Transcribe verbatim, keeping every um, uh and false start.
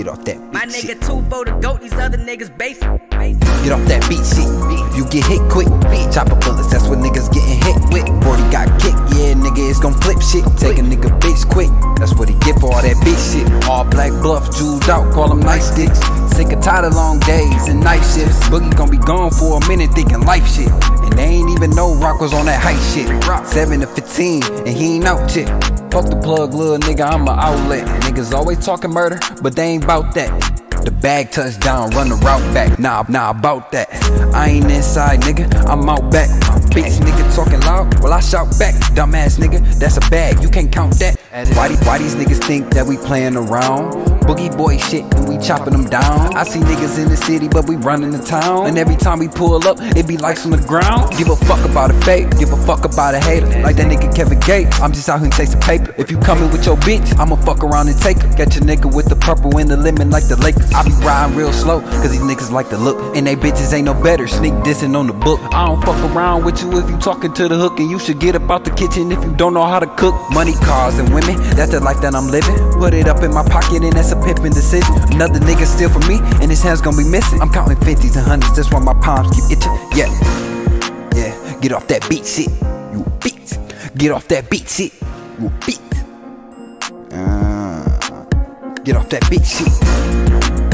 Get off that beat My shit. nigga two for the goat, these other niggas basic. Get off that beat shit. If you get hit quick, chopper bullets, that's what niggas getting hit with. forty got kicked, yeah, nigga, it's gon' flip shit. Take a nigga bitch quick, that's what he get for all that bitch shit. All black bluff, jeweled out, call them nice dicks. Sick and tired of long days and night shifts. Boogie gon' be gone for a minute thinking life shit. And they ain't even know Rock was on that hype shit. seven to fifteen, and he ain't out shit. Fuck the plug, little nigga, I'm a outlet. Niggas always talking murder, but they ain't bout that. The bag touchdown, run the route back. Nah, nah, about that. I ain't inside, nigga, I'm out back. Bitch, nigga talking loud, well I shout back. Dumbass nigga, that's a bag, you can't count that. Why, why these niggas think that we playing around? Boogie boy shit, and we chopping them down. I see niggas in the city, but we running the town. And every time we pull up, it be lights on the ground. Give a fuck about a fake, give a fuck about a hater. Like that nigga Kevin Gates, I'm just out here chasing paper. If you coming with your bitch, I'ma fuck around and take her. Catch a nigga with the purple and the lemon like the Lakers. I be riding real slow, cause these niggas like the look. And they bitches ain't no better, sneak dissing on the book. I don't fuck around with you if you talking to the hook. And you should get up out the kitchen if you don't know how to cook. Money, cars, and women, that's the life that I'm living. Put it up in my pocket and that's a pimpin' decision. Another nigga steal from me and his hands gon' be missing. I'm counting fifties and hundreds, that's why my palms keep itching. Yeah, yeah, get off that beat shit, you beat. Get off that beat shit, you beat. Uh, get off that beat shit.